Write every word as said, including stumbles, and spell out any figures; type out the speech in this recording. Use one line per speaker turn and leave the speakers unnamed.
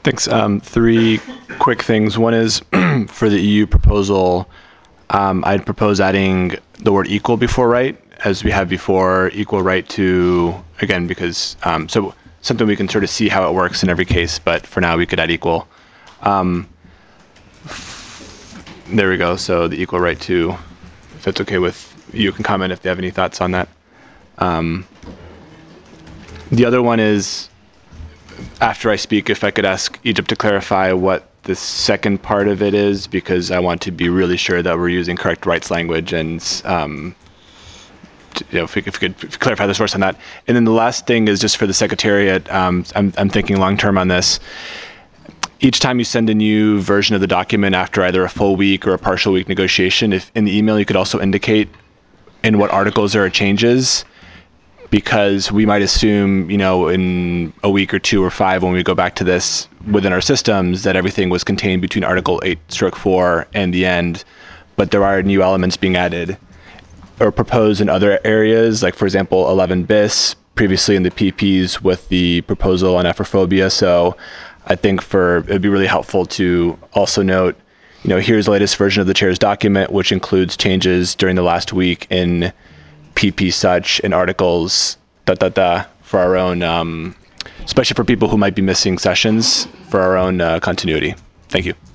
Thanks. Um, three quick things. One is for the E U proposal, um, I'd propose adding the word equal before right, as we have before, equal right to, again, because, um, so something we can sort of see how it works in every case, but for now we could add equal. Um, there we go. So the equal right to, if that's okay with you, can comment if they have any thoughts on that. Um, the other one is, after I speak, if I could ask Egypt to clarify what the second part of it is, because I want to be really sure that we're using correct rights language, and um, to, you know, if we, if we could clarify the source on that. And then the last thing is just for the Secretariat. Um, I'm, I'm thinking long term on this. Each time you send a new version of the document after either a full week or a partial week negotiation, if in the email you could also indicate in what articles there are changes, because we might assume, you know, in a week or two or five when we go back to this within our systems that everything was contained between Article eight stroke four and the end, but there are new elements being added or proposed in other areas, like, for example, eleven bis, previously in the P Ps with the proposal on Afrophobia. So I think for it would be really helpful to also note, you know, here's the latest version of the chair's document, which includes changes during the last week in P P such and articles, da, da, da, for our own, um, especially for people who might be missing sessions, for our own uh, continuity. Thank you.